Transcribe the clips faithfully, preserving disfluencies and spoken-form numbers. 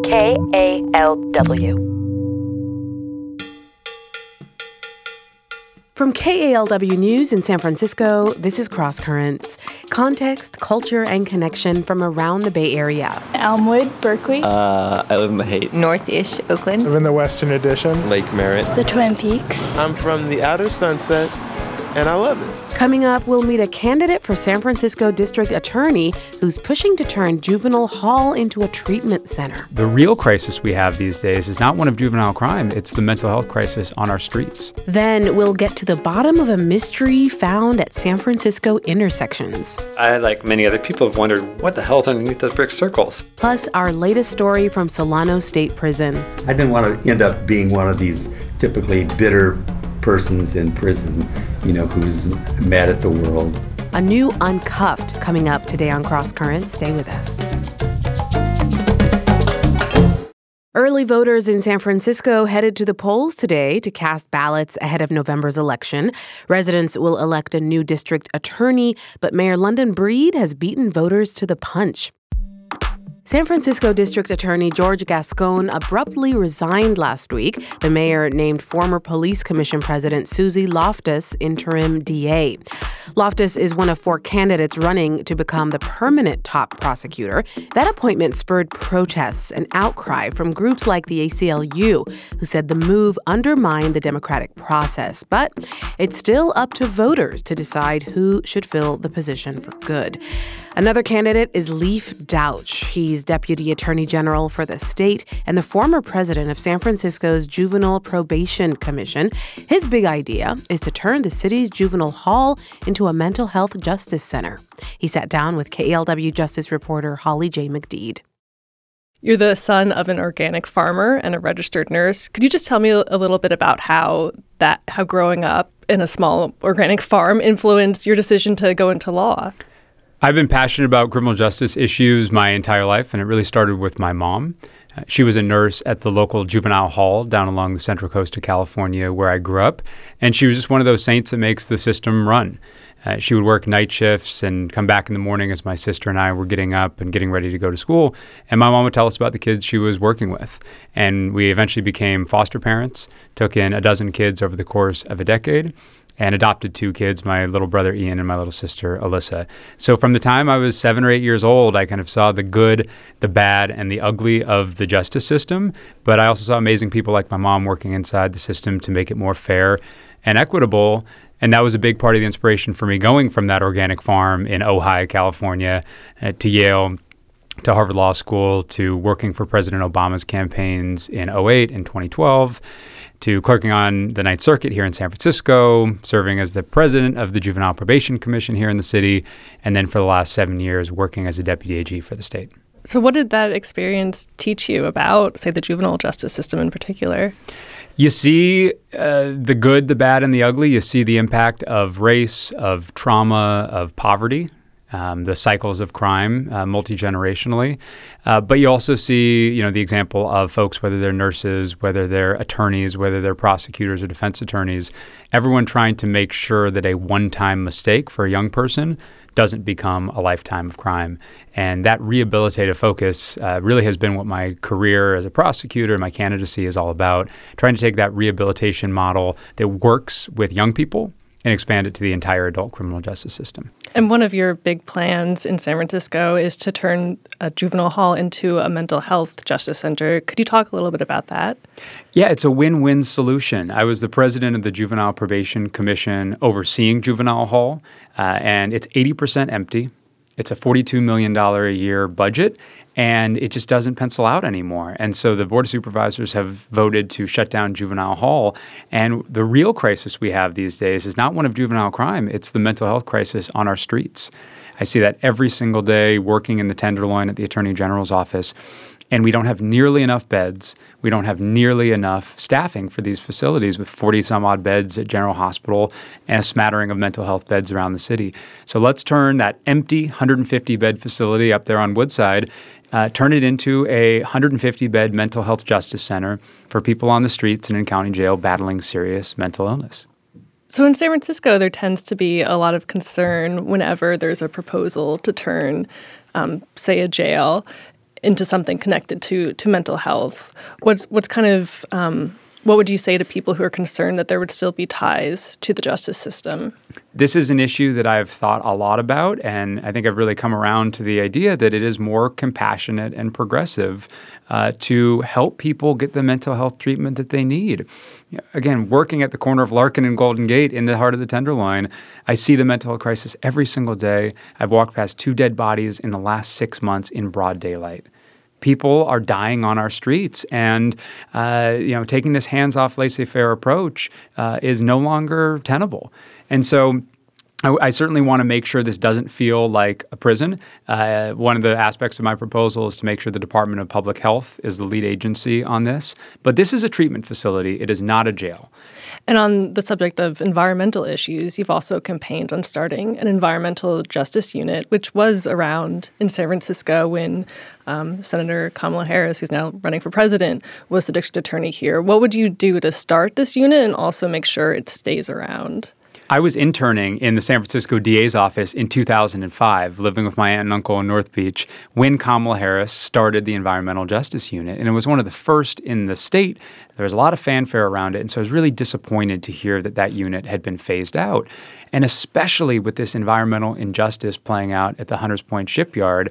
K A L W. From K A L W News in San Francisco, this is Cross Currents. Context, culture, and connection from around the Bay Area. Elmwood, Berkeley. Uh, I live in Mahate. North-ish, Oakland. I live in the Western Addition. Lake Merritt. The Twin Peaks. I'm from the Outer Sunset, and I love it. Coming up, we'll meet a candidate for San Francisco District Attorney who's pushing to turn Juvenile Hall into a treatment center. The real crisis we have these days is not one of juvenile crime, it's the mental health crisis on our streets. Then we'll get to the bottom of a mystery found at San Francisco intersections. I, like many other people, have wondered what the hell's underneath those brick circles. Plus, our latest story from Solano State Prison. I didn't want to end up being one of these typically bitter persons in prison, you know, who's mad at the world. A new Uncuffed coming up today on Cross Currents. Stay with us. Early voters in San Francisco headed to the polls today to cast ballots ahead of November's election. Residents will elect a new district attorney, but Mayor London Breed has beaten voters to the punch. San Francisco District Attorney George Gascon abruptly resigned last week. The mayor named former Police Commission President Suzy Loftus interim D A. Loftus is one of four candidates running to become the permanent top prosecutor. That appointment spurred protests and outcry from groups like the A C L U, who said the move undermined the democratic process. But it's still up to voters to decide who should fill the position for good. Another candidate is Leif Douch. He's Deputy Attorney General for the state and the former president of San Francisco's Juvenile Probation Commission. His big idea is to turn the city's juvenile hall into a mental health justice center. He sat down with K A L W Justice reporter Holly J. McDeed. You're the son of an organic farmer and a registered nurse. Could you just tell me a little bit about how that, how growing up in a small organic farm influenced your decision to go into law? I've been passionate about criminal justice issues my entire life, and it really started with my mom. Uh, she was a nurse at the local juvenile hall down along the Central Coast of California where I grew up, and she was just one of those saints that makes the system run. Uh, she would work night shifts and come back in the morning as my sister and I were getting up and getting ready to go to school, and my mom would tell us about the kids she was working with. And we eventually became foster parents, took in a dozen kids over the course of a decade, and adopted two kids, my little brother Ian and my little sister Alyssa. So from the time I was seven or eight years old, I kind of saw the good, the bad, and the ugly of the justice system. But I also saw amazing people like my mom working inside the system to make it more fair and equitable. And that was a big part of the inspiration for me going from that organic farm in Ojai, California, uh, to Yale, to Harvard Law School, to working for President Obama's campaigns in oh eight and twenty twelve, to clerking on the Ninth Circuit here in San Francisco, serving as the president of the Juvenile Probation Commission here in the city, and then for the last seven years working as a deputy A G for the state. So what did that experience teach you about, say, the juvenile justice system in particular? You see uh, the good, the bad, and the ugly. You see the impact of race, of trauma, of poverty. Um, the cycles of crime uh, multi-generationally. Uh, but you also see, you know, the example of folks, whether they're nurses, whether they're attorneys, whether they're prosecutors or defense attorneys, everyone trying to make sure that a one-time mistake for a young person doesn't become a lifetime of crime. And that rehabilitative focus uh, really has been what my career as a prosecutor, my candidacy is all about, trying to take that rehabilitation model that works with young people and expand it to the entire adult criminal justice system. And one of your big plans in San Francisco is to turn a juvenile hall into a mental health justice center. Could you talk a little bit about that? Yeah, it's a win-win solution. I was the president of the Juvenile Probation Commission overseeing Juvenile Hall, uh, and it's eighty percent empty. It's a forty-two million dollars a year budget, and it just doesn't pencil out anymore. And so the Board of Supervisors have voted to shut down Juvenile Hall. And the real crisis we have these days is not one of juvenile crime. It's the mental health crisis on our streets. I see that every single day working in the Tenderloin at the Attorney General's office. And we don't have nearly enough beds. We don't have nearly enough staffing for these facilities with forty some odd beds at General Hospital and a smattering of mental health beds around the city. So let's turn that empty one hundred fifty bed facility up there on Woodside, uh, turn it into a one hundred fifty bed mental health justice center for people on the streets and in county jail battling serious mental illness. So in San Francisco, there tends to be a lot of concern whenever there's a proposal to turn, um, say, a jail into something connected to to mental health. What's what's kind of um, what would you say to people who are concerned that there would still be ties to the justice system? This is an issue that I've thought a lot about, and I think I've really come around to the idea that it is more compassionate and progressive uh, to help people get the mental health treatment that they need. Again, working at the corner of Larkin and Golden Gate in the heart of the Tenderloin, I see the mental health crisis every single day. I've walked past two dead bodies in the last six months in broad daylight. People are dying on our streets, and uh, you know, taking this hands-off, laissez-faire approach uh, is no longer tenable. And so, I, I certainly want to make sure this doesn't feel like a prison. Uh, one of the aspects of my proposal is to make sure the Department of Public Health is the lead agency on this. But this is a treatment facility; it is not a jail. And on the subject of environmental issues, you've also campaigned on starting an environmental justice unit, which was around in San Francisco when um, Senator Kamala Harris, who's now running for president, was the district attorney here. What would you do to start this unit and also make sure it stays around? I was interning in the San Francisco D A's office in two thousand five, living with my aunt and uncle in North Beach, when Kamala Harris started the Environmental Justice Unit. And it was one of the first in the state. There was a lot of fanfare around it. And so I was really disappointed to hear that that unit had been phased out. And especially with this environmental injustice playing out at the Hunters Point shipyard,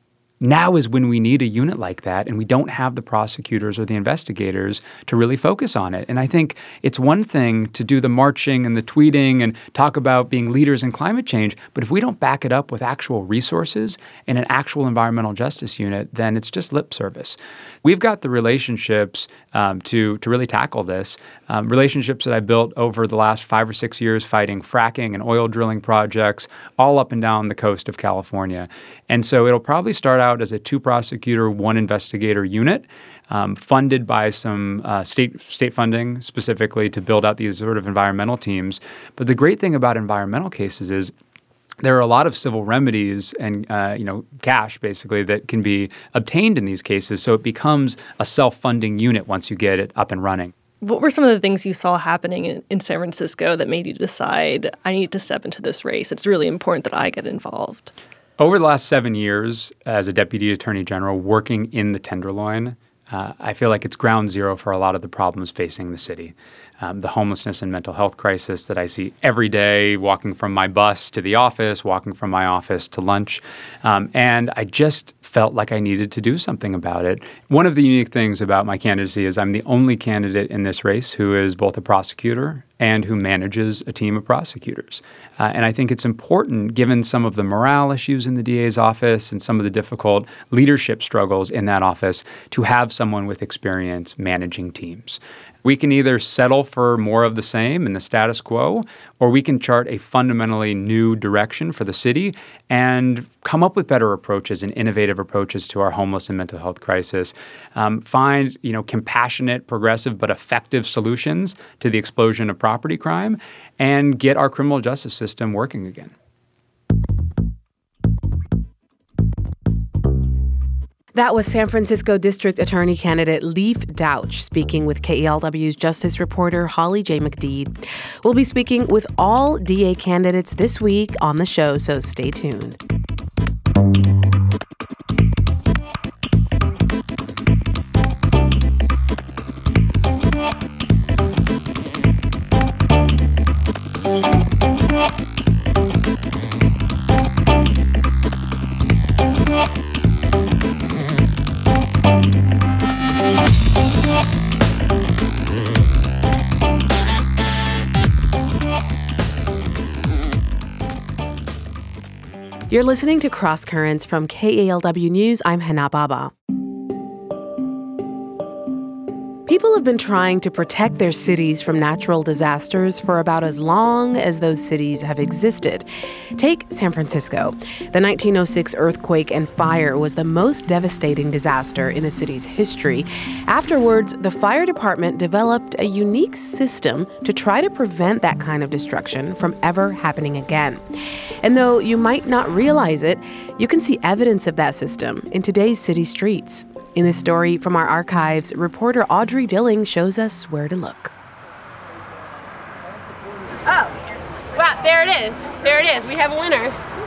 now is when we need a unit like that, and we don't have the prosecutors or the investigators to really focus on it. And I think it's one thing to do the marching and the tweeting and talk about being leaders in climate change, but if we don't back it up with actual resources and an actual environmental justice unit, then it's just lip service. We've got the relationships um, to, to really tackle this, um, relationships that I built over the last five or six years fighting fracking and oil drilling projects all up and down the coast of California. And so it'll probably start out as a two-prosecutor, one-investigator unit, um, funded by some uh, state state funding specifically to build out these sort of environmental teams. But the great thing about environmental cases is there are a lot of civil remedies and uh, you know cash basically that can be obtained in these cases, so it becomes a self-funding unit once you get it up and running. What were some of the things you saw happening in, in San Francisco that made you decide, I need to step into this race? It's really important that I get involved. Over the last seven years as a deputy attorney general working in the Tenderloin, uh, I feel like it's ground zero for a lot of the problems facing the city. Um, the homelessness and mental health crisis that I see every day, walking from my bus to the office, walking from my office to lunch. Um, and I just felt like I needed to do something about it. One of the unique things about my candidacy is I'm the only candidate in this race who is both a prosecutor and who manages a team of prosecutors. Uh, and I think it's important, given some of the morale issues in the D A's office and some of the difficult leadership struggles in that office, to have someone with experience managing teams. We can either settle for more of the same in the status quo, or we can chart a fundamentally new direction for the city and come up with better approaches and innovative approaches to our homeless and mental health crisis. Um, find, you know, compassionate, progressive, but effective solutions to the explosion of property crime, and get our criminal justice system working again. That was San Francisco District Attorney candidate Leif Douch speaking with K E L W's justice reporter Holly J. McDede. We'll be speaking with all D A candidates this week on the show, so stay tuned. You're listening to Cross Currents from K A L W News. I'm Hana Baba. People have been trying to protect their cities from natural disasters for about as long as those cities have existed. Take San Francisco. The nineteen oh six earthquake and fire was the most devastating disaster in the city's history. Afterwards, the fire department developed a unique system to try to prevent that kind of destruction from ever happening again. And though you might not realize it, you can see evidence of that system in today's city streets. In this story from our archives, reporter Audrey Dilling shows us where to look. Oh, wow, there it is. There it is. We have a winner.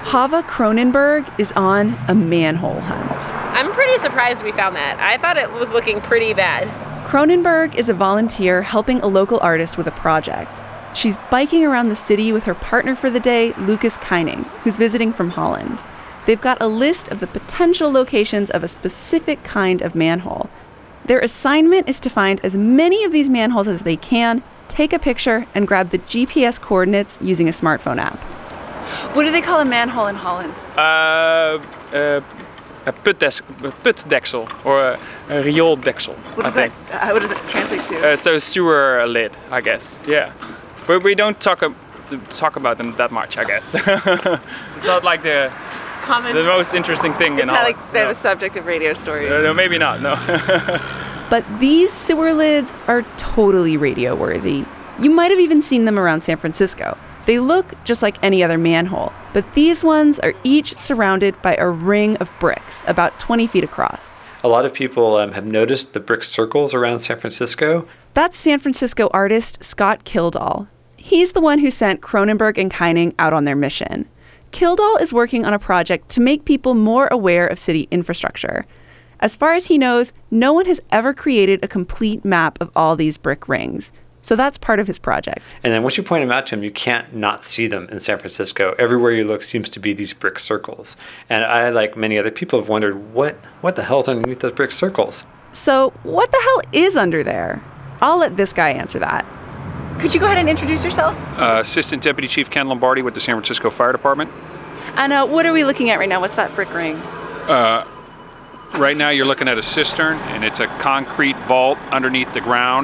Hava Cronenberg is on a manhole hunt. I'm pretty surprised we found that. I thought it was looking pretty bad. Cronenberg is a volunteer helping a local artist with a project. She's biking around the city with her partner for the day, Lucas Keining, who's visiting from Holland. They've got a list of the potential locations of a specific kind of manhole. Their assignment is to find as many of these manholes as they can, take a picture, and grab the G P S coordinates using a smartphone app. What do they call a manhole in Holland? Uh, uh, a putdes- putdeksel or a, a riooldeksel, What I does think. that, uh, what does it translate to? Uh, so sewer lid, I guess. Yeah, but we don't talk uh, talk about them that much, I guess. It's not like the Common. the most interesting thing It's in not Holland. like they're no. the subject of radio stories. Uh, no, maybe not. No. But these sewer lids are totally radio worthy. You might have even seen them around San Francisco. They look just like any other manhole, but these ones are each surrounded by a ring of bricks about twenty feet across. A lot of people um, have noticed the brick circles around San Francisco. That's San Francisco artist Scott Kildall. He's the one who sent Cronenberg and Keining out on their mission. Kildall is working on a project to make people more aware of city infrastructure. As far as he knows, no one has ever created a complete map of all these brick rings. So that's part of his project. And then once you point them out to him, you can't not see them in San Francisco. Everywhere you look seems to be these brick circles. And I, like many other people, have wondered, what, what the hell's underneath those brick circles? So what the hell is under there? I'll let this guy answer that. Could you go ahead and introduce yourself? Uh, Assistant Deputy Chief Ken Lombardi with the San Francisco Fire Department. And uh, what are we looking at right now? What's that brick ring? Uh, right now you're looking at a cistern, and it's a concrete vault underneath the ground.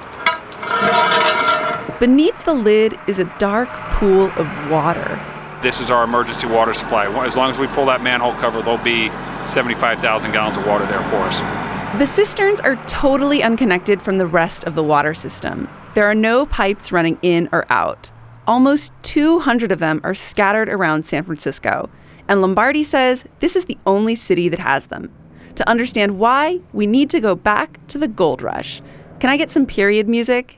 Beneath the lid is a dark pool of water. This is our emergency water supply. As long as we pull that manhole cover, there'll be seventy-five thousand gallons of water there for us. The cisterns are totally unconnected from the rest of the water system. There are no pipes running in or out. Almost two hundred of them are scattered around San Francisco. And Lombardi says this is the only city that has them. To understand why, we need to go back to the gold rush. Can I get some period music?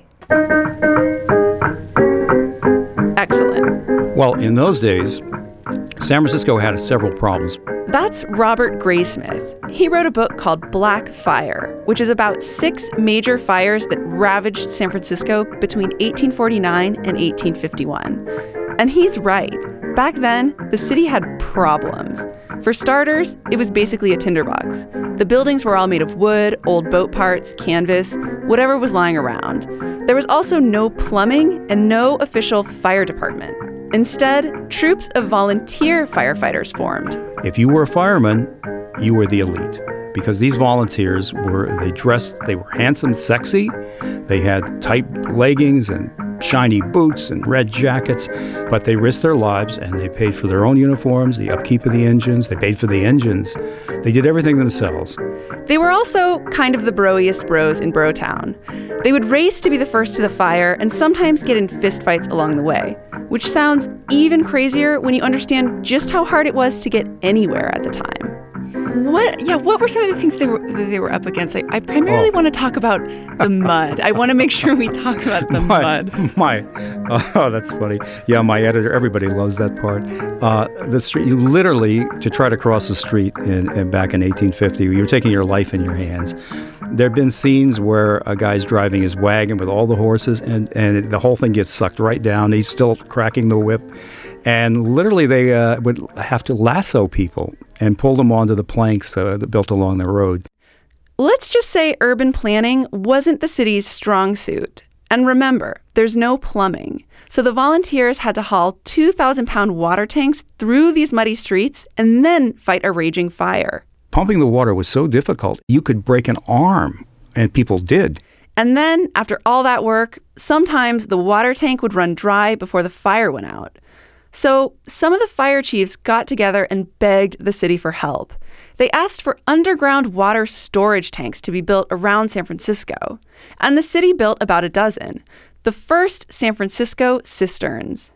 Excellent. Well, in those days, San Francisco had several problems. That's Robert Graysmith. He wrote a book called Black Fire, which is about six major fires that ravaged San Francisco between eighteen forty-nine and eighteen fifty-one. And he's right. Back then, the city had problems. For starters, it was basically a tinderbox. The buildings were all made of wood, old boat parts, canvas, whatever was lying around. There was also no plumbing and no official fire department. Instead, troops of volunteer firefighters formed. If you were a fireman, you were the elite. Because these volunteers were, they dressed, they were handsome, sexy. They had tight leggings and shiny boots and red jackets, but they risked their lives and they paid for their own uniforms, the upkeep of the engines, they paid for the engines. They did everything themselves. They were also kind of the broiest bros in Brotown. They would race to be the first to the fire and sometimes get in fistfights along the way, which sounds even crazier when you understand just how hard it was to get anywhere at the time. What? Yeah, what were some of the things they were that they were up against? I, I primarily oh. want to talk about the mud. I want to make sure we talk about the my, mud. My, oh, that's funny. Yeah, my editor, everybody loves that part. Uh, the street, you literally, to try to cross the street in, in back in eighteen fifty, you're taking your life in your hands. There have been scenes where a guy's driving his wagon with all the horses, and, and the whole thing gets sucked right down. He's still cracking the whip. And literally they uh, would have to lasso people and pull them onto the planks uh, that built along the road. Let's just say urban planning wasn't the city's strong suit. And remember, there's no plumbing. So the volunteers had to haul two thousand pound water tanks through these muddy streets and then fight a raging fire. Pumping the water was so difficult, you could break an arm, and people did. And then, after all that work, sometimes the water tank would run dry before the fire went out. So some of the fire chiefs got together and begged the city for help. They asked for underground water storage tanks to be built around San Francisco. And the city built about a dozen. The first San Francisco cisterns.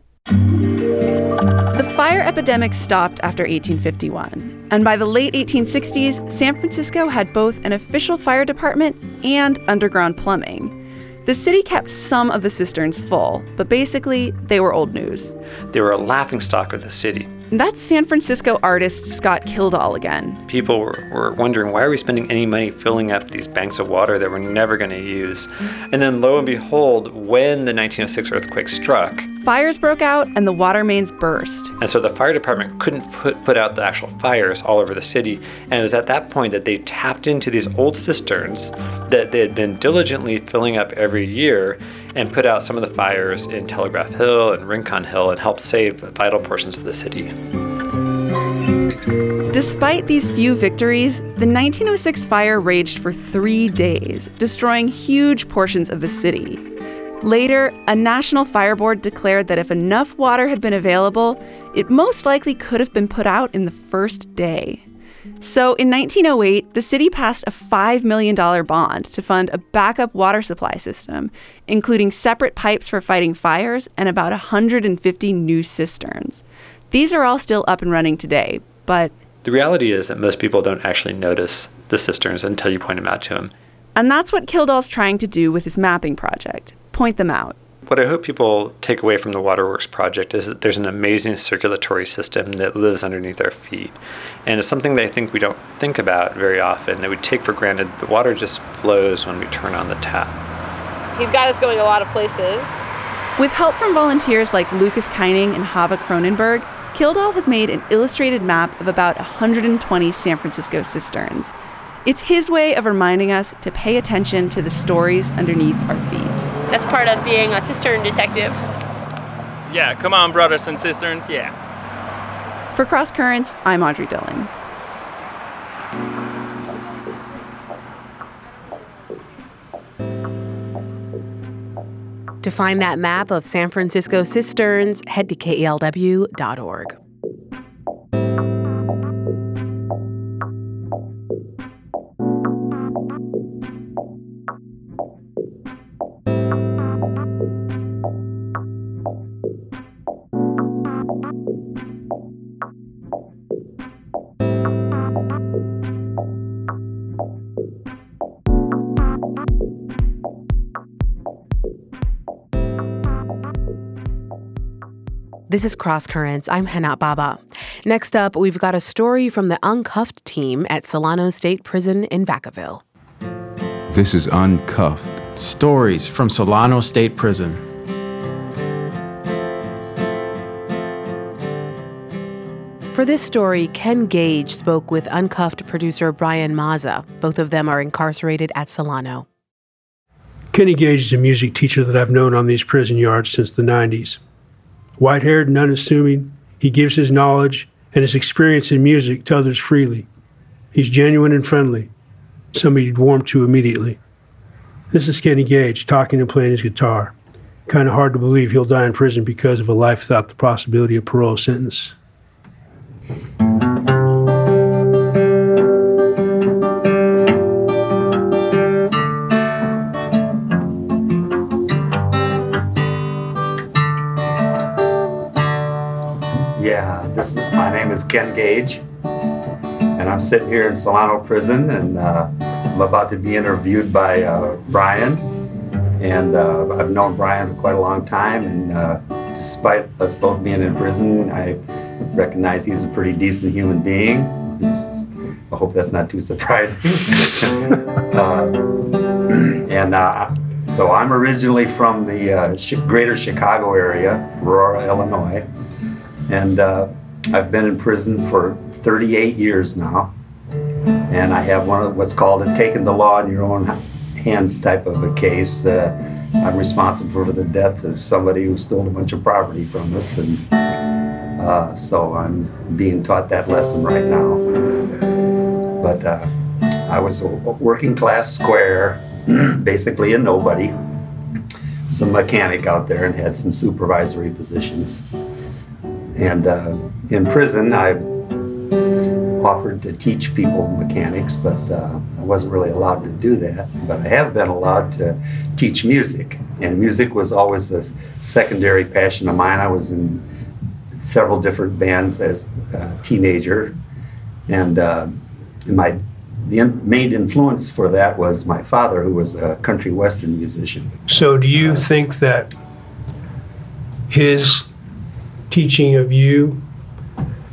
The fire epidemic stopped after eighteen fifty-one. And by the late eighteen sixties, San Francisco had both an official fire department and underground plumbing. The city kept some of the cisterns full, but basically, they were old news. They were a laughingstock of the city. And that's San Francisco artist Scott Kildall again. People were, were wondering, why are we spending any money filling up these banks of water that we're never going to use? And then lo and behold, when the nineteen oh six earthquake struck, fires broke out and the water mains burst. And so the fire department couldn't put, put out the actual fires all over the city. And it was at that point that they tapped into these old cisterns that they had been diligently filling up every year and put out some of the fires in Telegraph Hill and Rincon Hill and helped save vital portions of the city. Despite these few victories, the nineteen oh six fire raged for three days, destroying huge portions of the city. Later, a national fire board declared that if enough water had been available, it most likely could have been put out in the first day. So in nineteen oh eight, the city passed a five million dollars bond to fund a backup water supply system, including separate pipes for fighting fires and about one hundred fifty new cisterns. These are all still up and running today, but... The reality is that most people don't actually notice the cisterns until you point them out to them. And that's what Kildall's trying to do with his mapping project, point them out. What I hope people take away from the Waterworks project is that there's an amazing circulatory system that lives underneath our feet. And it's something that I think we don't think about very often, that we take for granted. The water just flows when we turn on the tap. He's got us going a lot of places. With help from volunteers like Lucas Keining and Hava Cronenberg, Kildall has made an illustrated map of about one hundred twenty San Francisco cisterns. It's his way of reminding us to pay attention to the stories underneath our feet. That's part of being a cistern detective. Yeah, come on, brothers and cisterns, yeah. For Cross Currents, I'm Audrey Dilling. To find that map of San Francisco cisterns, head to K E L W dot org. This is Cross Currents. I'm Henat Baba. Next up, we've got a story from the Uncuffed team at Solano State Prison in Vacaville. This is Uncuffed. Stories from Solano State Prison. For this story, Ken Gage spoke with Uncuffed producer Brian Mazza. Both of them are incarcerated at Solano. Kenny Gage is a music teacher that I've known on these prison yards since the nineties. White-haired and unassuming, he gives his knowledge and his experience in music to others freely. He's genuine and friendly, somebody you'd warm to immediately. This is Kenny Gage talking and playing his guitar. Kind of hard to believe he'll die in prison because of a life without the possibility of parole sentence. Yeah, this is, my name is Ken Gage, and I'm sitting here in Solano Prison, and uh, I'm about to be interviewed by uh, Brian, and uh, I've known Brian for quite a long time, and uh, despite us both being in prison, I recognize he's a pretty decent human being. I hope that's not too surprising. uh, and uh, so I'm originally from the uh, greater Chicago area, Aurora, Illinois. And uh, I've been in prison for thirty-eight years now. And I have one of what's called a taking the law in your own hands type of a case. Uh, I'm responsible for the death of somebody who stole a bunch of property from us. And uh, so I'm being taught that lesson right now. But uh, I was a working class square, basically a nobody, some mechanic out there, and had some supervisory positions. And uh, in prison, I offered to teach people mechanics, but uh, I wasn't really allowed to do that. But I have been allowed to teach music, and music was always a secondary passion of mine. I was in several different bands as a teenager, and uh, my the main influence for that was my father, who was a country western musician. So do you uh, think that his teaching of you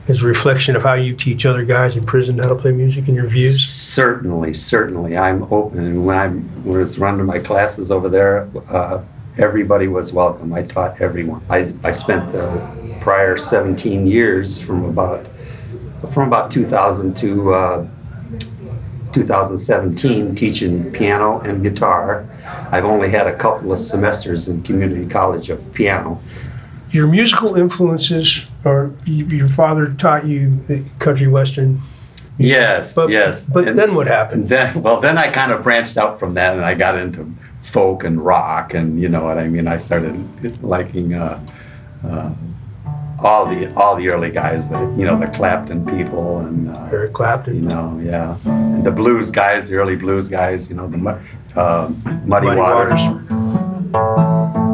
as a reflection of how you teach other guys in prison how to play music and your views? Certainly, certainly. I'm open. And when I was running my classes over there, uh, everybody was welcome. I taught everyone. I, I spent the prior seventeen years from about from about two thousand to uh, two thousand seventeen teaching piano and guitar. I've only had a couple of semesters in community college of piano. Your musical influences, or you, your father taught you country western. Yes, but, yes. But and then what happened? Then, well, then I kind of branched out from that, and I got into folk and rock, and you know what I mean. I started liking uh, uh, all the all the early guys, that you know, the Clapton people, and uh, Eric Clapton. You know, yeah, and the blues guys, the early blues guys. You know, the uh, Muddy, Muddy Waters. Waters.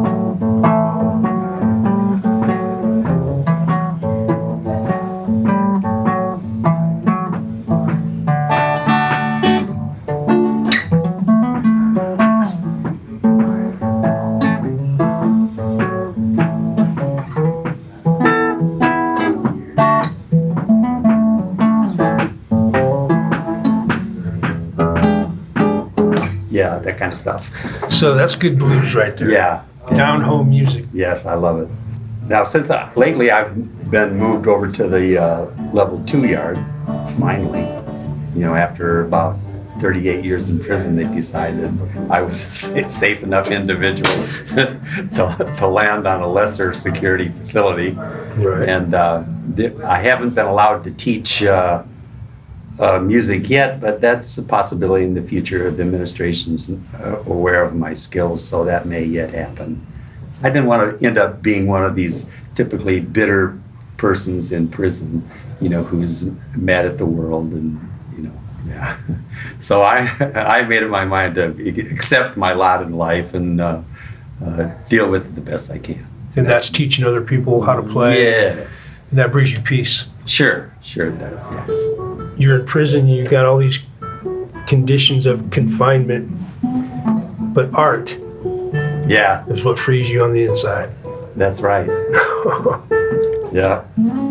Yeah, that kind of stuff. So that's good blues right there. Yeah. Down home music. Yes, I love it. Now, since I, lately I've been moved over to the uh, level two yard, finally. You know, after about thirty-eight years in prison, they decided I was a safe enough individual to, to land on a lesser security facility. Right. And uh, th- I haven't been allowed to teach uh, Uh, music yet, but that's a possibility in the future. The administration's uh, aware of my skills, so that may yet happen. I didn't want to end up being one of these typically bitter persons in prison, you know, who's mad at the world, and you know, yeah. So I, I made up my mind to accept my lot in life and uh, uh, deal with it the best I can. And that's, that's teaching other people how to play. Yes. And that brings you peace. Sure, sure it does. Yeah. You're in prison, you got all these conditions of confinement, but art yeah, is what frees you on the inside. That's right. Yeah.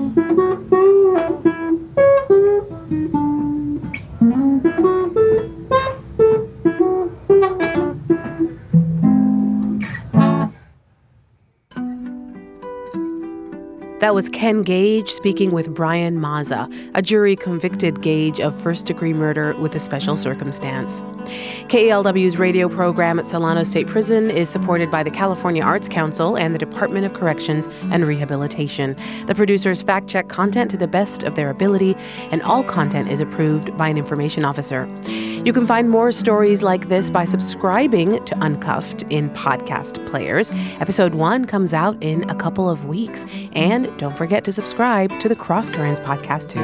That was Ken Gage speaking with Brian Mazza. A jury convicted Gage of first-degree murder with a special circumstance. K E L W's radio program at Solano State Prison is supported by the California Arts Council and the Department of Corrections and Rehabilitation. The producers fact-check content to the best of their ability, and all content is approved by an information officer. You can find more stories like this by subscribing to Uncuffed in podcast players. Episode one comes out in a couple of weeks. And don't forget to subscribe to the Cross Currents podcast, too.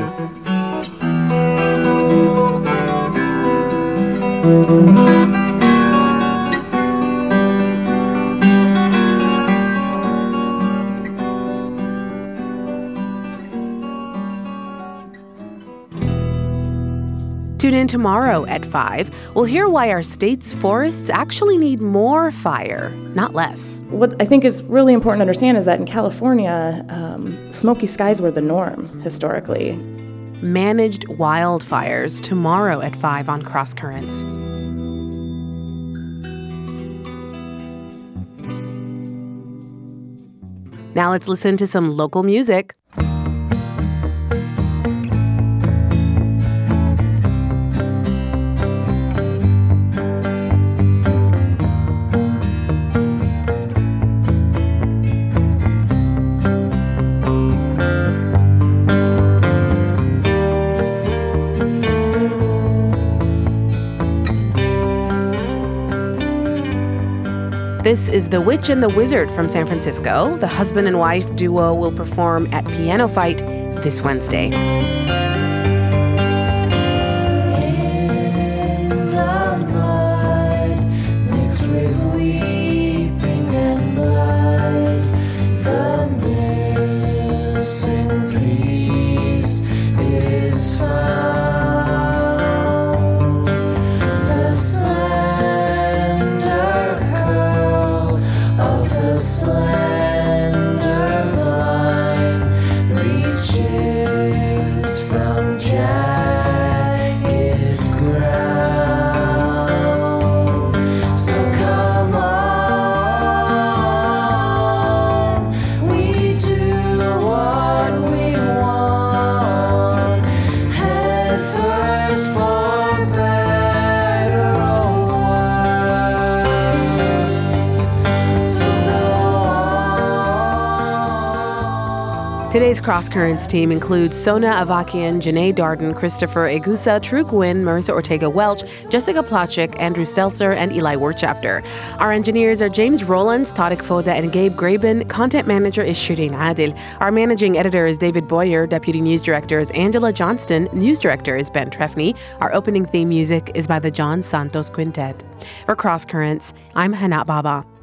Tune in tomorrow at five. We'll hear why our state's forests actually need more fire, not less. What I think is really important to understand is that in California, um, smoky skies were the norm historically. Managed wildfires tomorrow at five on Cross Currents. Now let's listen to some local music. This is The Witch and the Wizard from San Francisco. The husband and wife duo will perform at Piano Fight this Wednesday. In the mud, mixed with weeping and blood, the missing piece is found. The slender curl of the slender vine reaches Today's Cross Currents team includes Sona Avakian, Janae Darden, Christopher Egusa, True Gwynn, Marissa Ortega-Welch, Jessica Plotchik, Andrew Stelzer, and Eli Wirtschafter. Our engineers are James Rowlands, Tariq Foda, and Gabe Graben. Content manager is Shireen Adil. Our managing editor is David Boyer. Deputy news director is Angela Johnston. News director is Ben Trefny. Our opening theme music is by the John Santos Quintet. For Cross Currents, I'm Hana Baba.